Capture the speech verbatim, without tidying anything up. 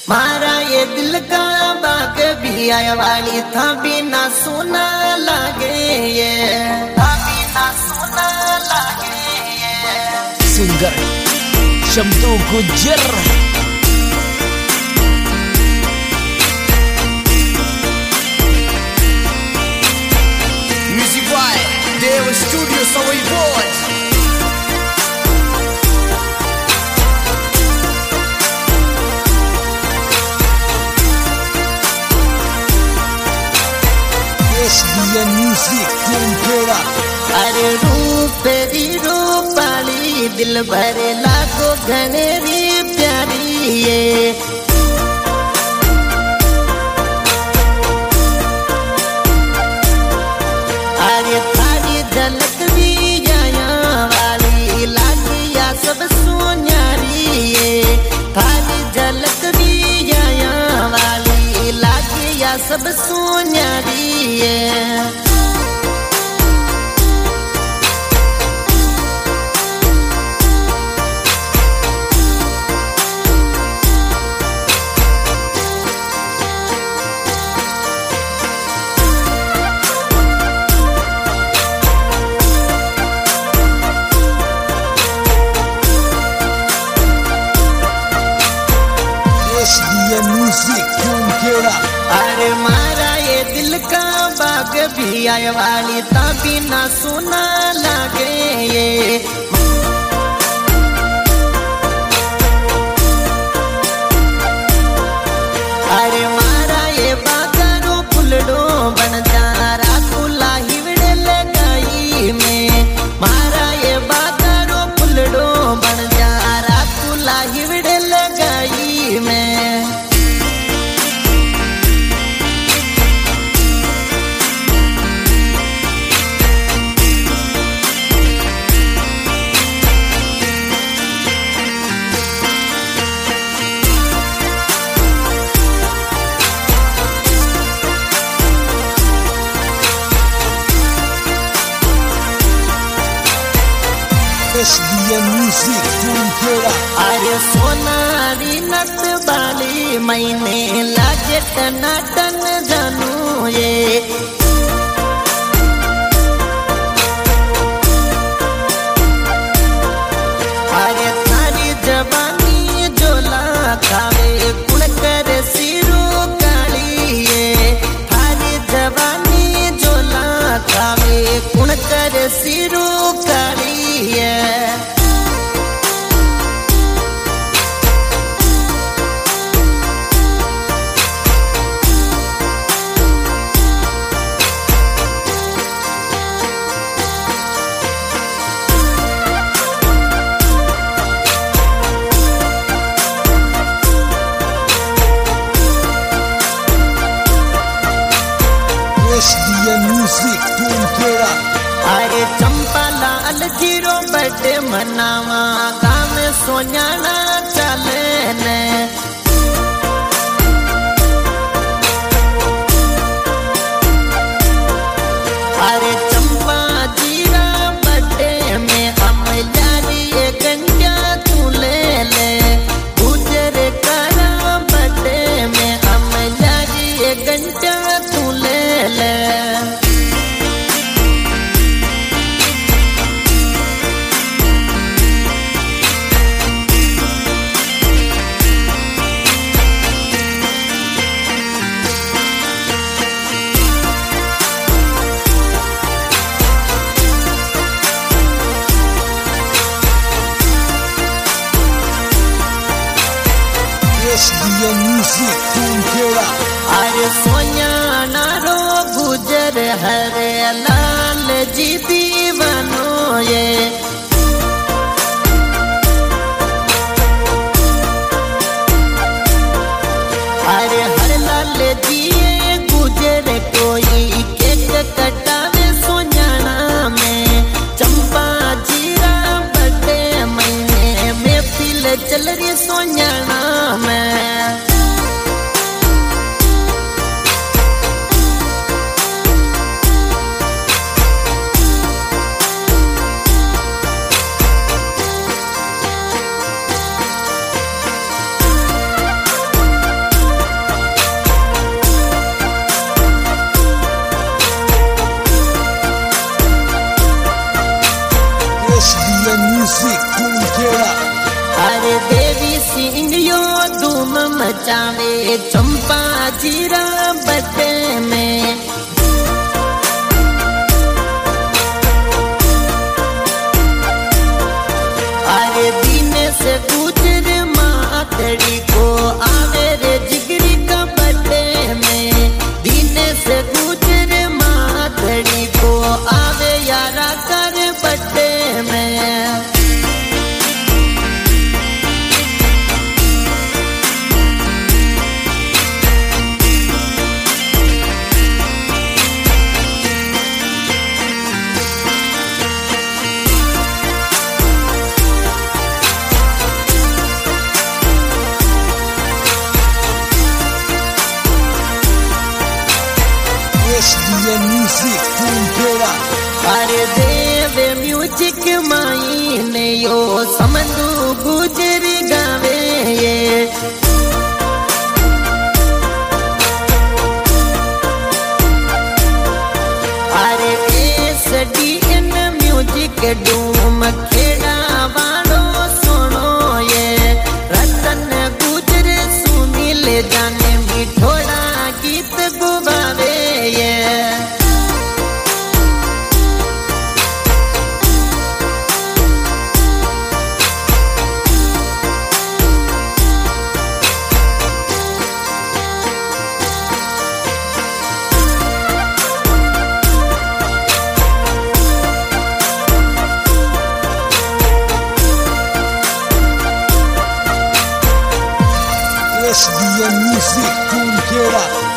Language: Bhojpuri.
मारा ये दिल का बाग भी आया वाली था बिना सुना लागे ये था बिना सुना लागे ये singer Shamdu Gujjar music by Dev studio सवई बोझ म्यूजिक तुम अरे रूप री रूपाली दिल भरे लाखो घनेरी प्यारी ये अरे थारी झलक भी आया वाली लागिया सब सोनारी ये थारी झलक भी आया वाली लागिया सब सोनारी ये म्यूजिक तुम केड़ा अरे मारा ये दिल का बाग भी आय वाली ता बिना सुना लागे ये अरे मारा ये बागारो फुलडो बन जा राकुला हिवड़े लगाई में मारा ये बागारो फुलडो बन जा राकुला हिवड़े लगाई में म्यूजिक तुम केड़ा अरे सोनारी नट बाली मैंने लागे टनाटन जानू ये अरे थारी जवानी जोला खावे कुण कर सिरू काली ये थारी जवानी जोला खावे कुण कर सिरू काली ये म्यूजिक तुम केड़ा अरे चंपा लाल जीरो बर्थडे मनावा गाँव में सोनाना चले ने अरे चंपा जीरा बर्थडे में हम जारी गंजा तू ले ले गुजर करा बर्थडे में हम जारी गंजा तू ले ले म्यूजिक तुम केड़ा अरे सोया नारो गुजर हरे लाल जी दीवानो ये अरे हर लाल जी गुजर कोई केक कटावे सोनाना में चंपा जीरा बर्थडे महीने में फिल चल रही सोनाना में मचावे चंपा जीरा बटे में। अरे दिन से गुजर मातड़ी को आवे रे जिगरी का बटे में। दिन से गुजर मातड़ी को आवे यारा कर बटे में। एस डी एम म्यूजिक कुंकेरा। अरे देव म्यूजिक माई ने यो समंदू गुजर गावे ये। अरे एस डी एम म्यूजिक डूम खेड़ा वालो सुनो ये। रतन गुजर सुनील जाने मिठोड़ा गीत गुवावे ये। S D M music कुंकेरा।